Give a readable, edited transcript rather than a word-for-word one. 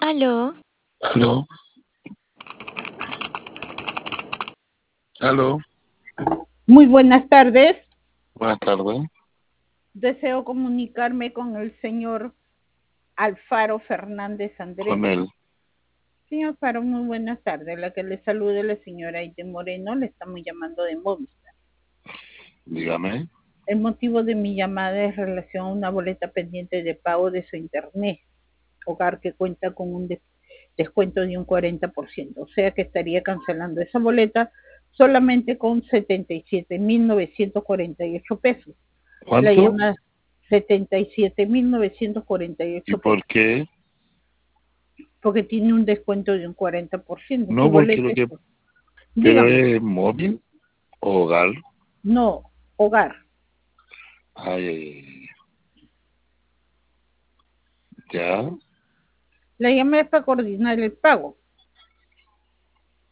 Aló, Aló, aló, Muy buenas tardes. buenas tardes, Deseo comunicarme con el señor Alfaro Fernández Andrés. con él. Señor Alfaro, muy buenas tardes. La que le salude la señora Aide Moreno. Le estamos llamando de Movistar. Dígame. El motivo de mi llamada es en relación a una boleta pendiente de pago de su internet hogar que cuenta con un descuento de un 40%. O sea que estaría cancelando esa boleta solamente con 77.948 pesos. La ¿Cuánto? llamada 77.948 ¿Y pesos, por qué? porque tiene un descuento de un 40%. Su No, porque boleta es, pero dígame, es móvil o hogar. no, hogar. Ay, ay, ay, ya. La llamada es para coordinar el pago.